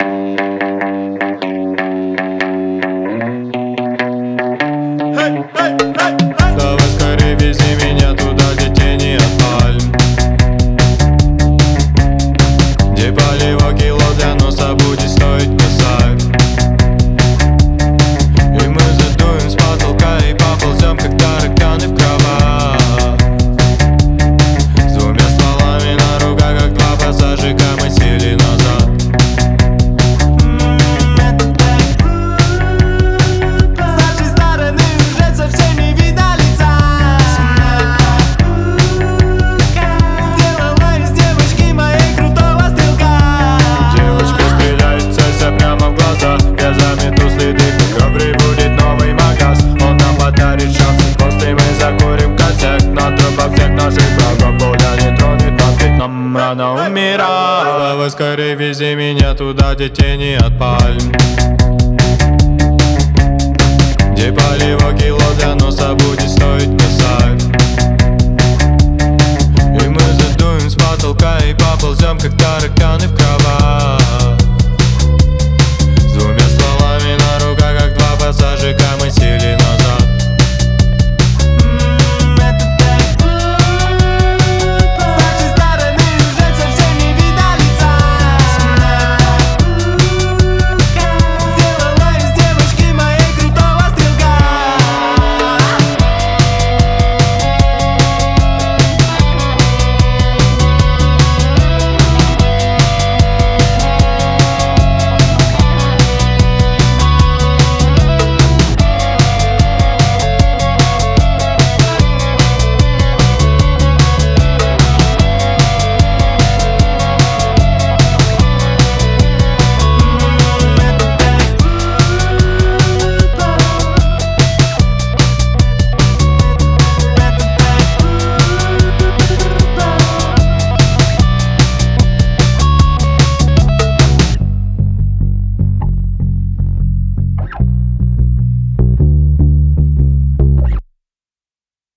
Давай скорее вези меня туда, где тени от пальм, где полива кило для носа будет стоить косарь. И мы задуем с потолка и поползем, как тараканы в кровать. С двумя стволами на руках, как два пассажика, мы сели назад. Рано умирать. Давай скорее вези меня туда, где тени от пальм, где полива кило для носа будет стоить косарь. И мы задуем с потолка и поползем, как тараканы в кровать.